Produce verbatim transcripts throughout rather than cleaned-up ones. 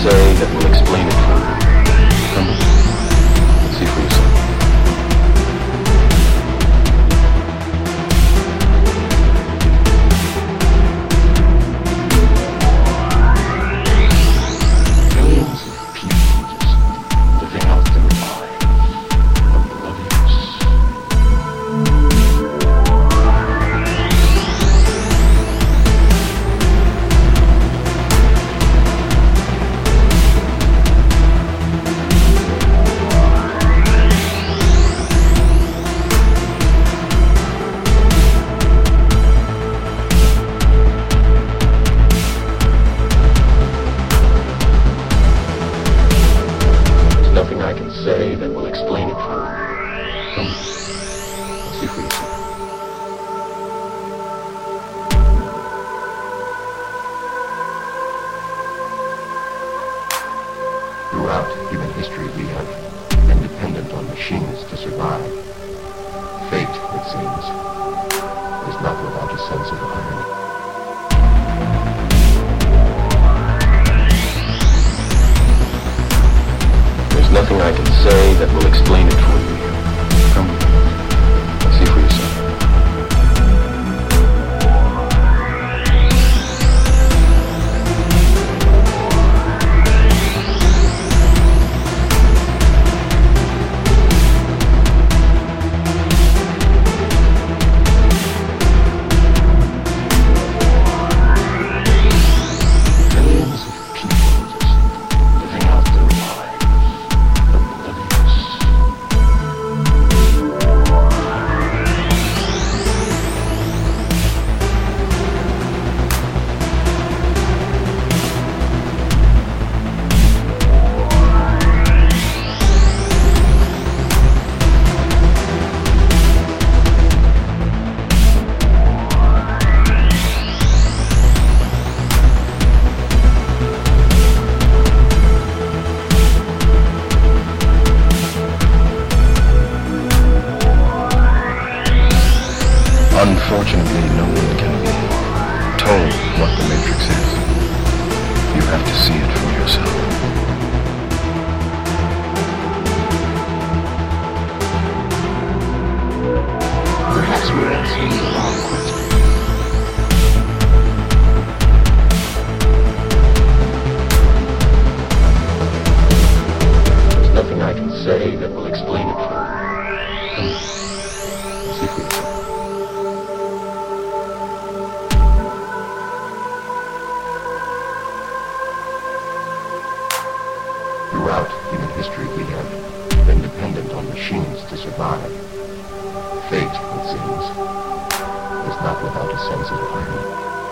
say that will explain it for you. Come on. See for yourself. Say that will explain it for you. Come, see for yourself. Throughout human history, we have been dependent on machines to survive. Fate, it seems, is not without a sense of irony. Nothing I can say that will explain it for you. Come, see for yourself. Unfortunately, no one can be told what the Matrix is. You have to see it for yourself. Perhaps we're asking the wrong question. There's nothing I can say that will explain it for you. Come, see for yourself. Throughout human history, we have been dependent on machines to survive. Fate, it seems, is not without a sense of irony.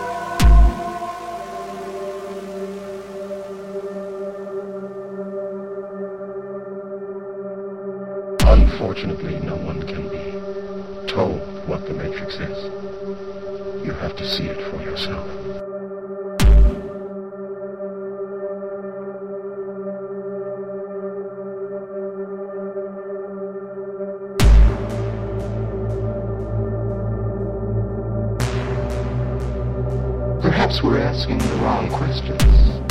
Unfortunately, no one can be told what the Matrix is. You have to see it for yourself. Perhaps we're asking the wrong questions.